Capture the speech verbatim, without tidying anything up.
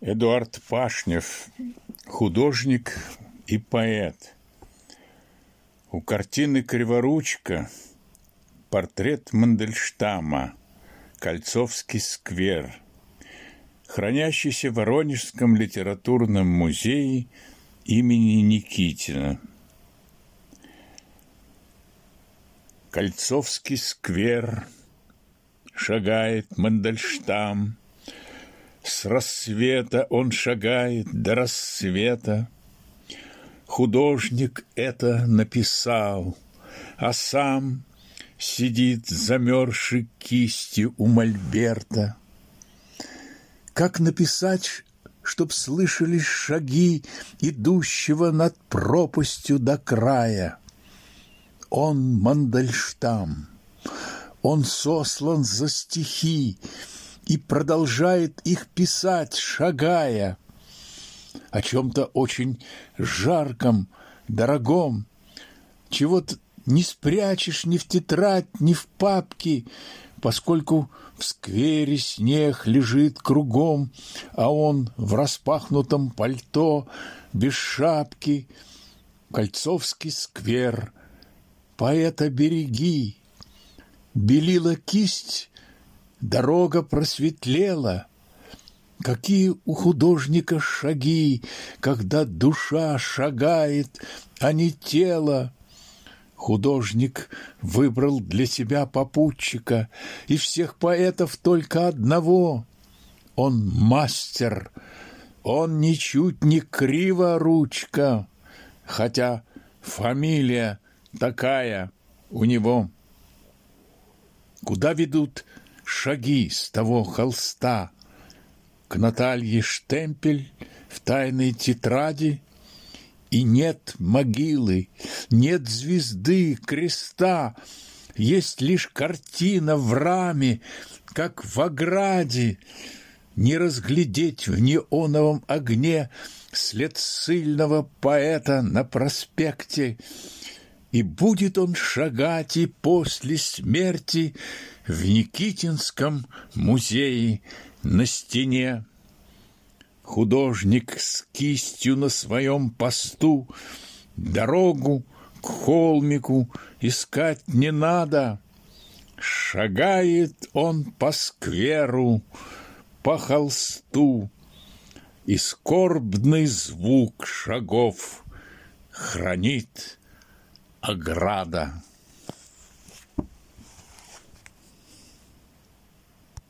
Эдуард Пашнев, художник и поэт. У картины «Криворучка» портрет Мандельштама, Кольцовский сквер, хранящийся в Воронежском литературном музее имени Никитина. Кольцовский сквер, шагает Мандельштам. С рассвета он шагает до рассвета. Художник это написал, а сам сидит замерзшей кистью у мольберта. Как написать, чтоб слышались шаги идущего над пропастью до края? Он Мандельштам, он сослан за стихи и продолжает их писать, шагая о чем-то очень жарком, дорогом, чего-то не спрячешь ни в тетрадь, ни в папки, поскольку в сквере снег лежит кругом, а он в распахнутом пальто, без шапки. Кольцовский сквер, поэта береги, белила кисть, дорога просветлела. Какие у художника шаги, когда душа шагает, а не тело. Художник выбрал для себя попутчика, и всех поэтов только одного. Он мастер, он ничуть не криворучка, хотя фамилия такая у него. Куда ведут шаги с того холста? К Наталье штемпель в тайной тетради, и нет могилы, нет звезды, креста, есть лишь картина в раме, как в ограде. Не разглядеть в неоновом огне след ссыльного поэта на проспекте, и будет он шагать и после смерти в Никитинском музее на стене. Художник с кистью на своем посту, дорогу к холмику искать не надо. Шагает он по скверу, по холсту, и скорбный звук шагов хранит ограда.